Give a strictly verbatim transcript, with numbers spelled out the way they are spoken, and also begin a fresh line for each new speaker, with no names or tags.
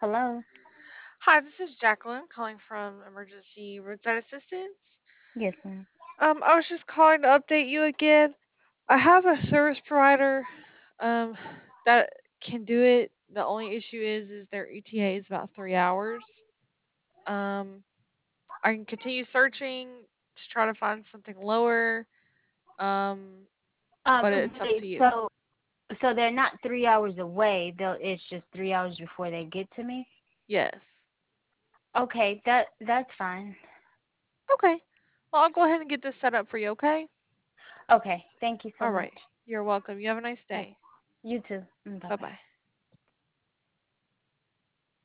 Hello.
Hi, this is Jacqueline calling from Emergency Roadside Assistance.
Yes, ma'am.
Um, I was just calling to update you again. I have a service provider um that can do it. The only issue is is their E T A is about three hours. Um, I can continue searching to try to find something lower. Um,
Um,
but it's up
wait,
to you.
so so they're not three hours away. They'll it's just three hours before they get to me.
Yes.
Okay, that that's fine.
Okay. Well, I'll go ahead and get this set up for you. Okay.
Okay, thank you so
All
much.
right. You're welcome. You have a nice
Bye.
day.
You too. Bye
Bye
bye.
bye.